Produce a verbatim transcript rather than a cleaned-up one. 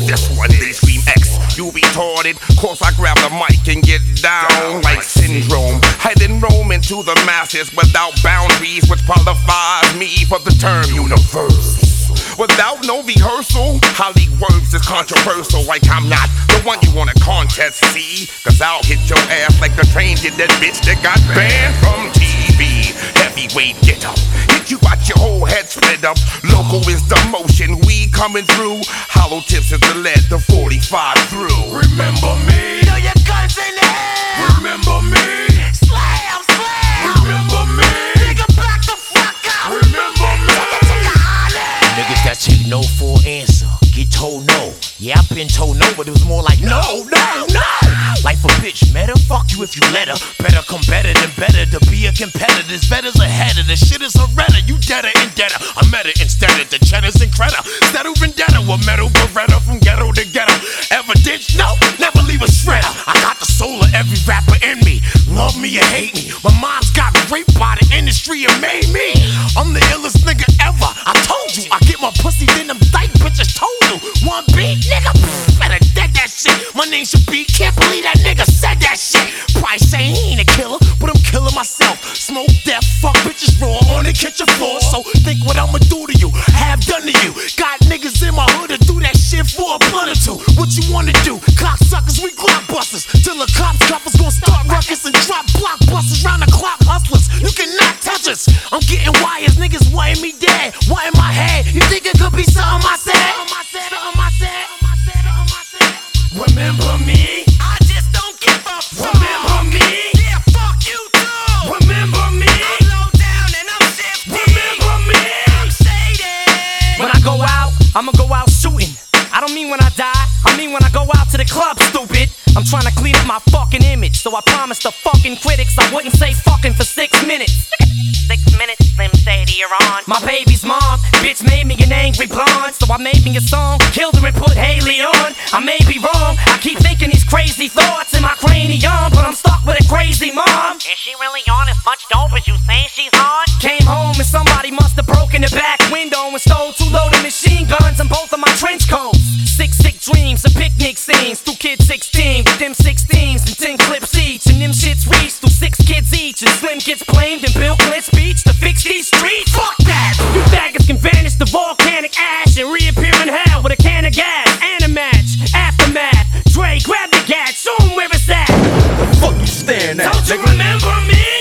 this one is Scream X. You retarded, course I grab the mic and get down like Syndrome. I then roam into the masses without boundaries, which qualifies me for the term universe. Without no rehearsal, how leak words is controversial. Like I'm not the one you wanna contest, see? Cause I'll hit your ass like the train did that bitch that got banned from T V. Heavyweight get up, hit you out your whole head split up. Local is the motion, we coming through. Hollow tips is the lead, the forty-five through. Remember me? Throw your guns in the air. Remember me? Slam, slam. Remember me? Nigga, back the fuck out. Remember me? Niggas that take no for an answer, get told no. Yeah, I've been told no, but it was more like no, no, no. Life a bitch, meta, fuck you if you let her. Better come better than better to be a competitor. This better's ahead of the shit is a redder. You deader and deader. I met it instead of the cheddars and credit. Settle vendetta with metal beretta from ghetto to ghetto. Evidence, no, never leave a shredder. I got the soul of every rapper in me. Love me or hate me. My mom's got raped by the industry and made me. I'm the illest nigga ever. I told you, I get my pussy, then them dyke bitches told you. One beat, nigga, pff, better dead that shit. My name should be, can't believe that nigga said that shit. Probably say he ain't a killer, but I'm killing myself. Smoke death, fuck bitches raw on the kitchen floor. So think what I'ma do to you, have done to you. Got niggas in my hood to do that shit for a blunt or two. What you wanna do? Cocksuckers, we blockbusters. Till the cops coppers gon' start ruckus and drop blockbusters round the clock hustlers. You cannot touch us. I'm getting wires, niggas wanting me dead. What in my head? You think it could be something I said? Something I said, something I said, something I said, something I said. Remember me? I just don't give a fuck. Remember me? Yeah, fuck you too. Remember me? I'm low down and I'm shifty. Remember me? I'm shady. When I go out, I'ma go out shooting. I don't mean when I die, I mean when I go out to the club, stupid. I'm trying to clean up my fucking image, so I promised the fucking critics I wouldn't say fucking for six minutes. Six minutes, Slim Shady, you're on. My baby's mom, bitch made me an angry blonde, so I made me a song, killed her and put Haley on. I may be wrong, I keep thinking these crazy thoughts in my cranium, but I'm stuck with a crazy mom. Is she really on as much dope as you say she's on? Came home and somebody must have broken the back window and stole two loaded machine guns and both of my trench coats. Six sick dreams and picnic scenes, two kids sixteen with them sixteens and ten clips each, and them shits reached through six kids each, and Slim gets blamed and Bill Clinton speech to fix these streets. Fuck that! You faggots can vanish the volcanic ash and reappear in hell with a can of gas and a match. Aftermath, Dre, grab the gat, show 'em where it's at. Fuck you staring at, Don't you nigga? remember me?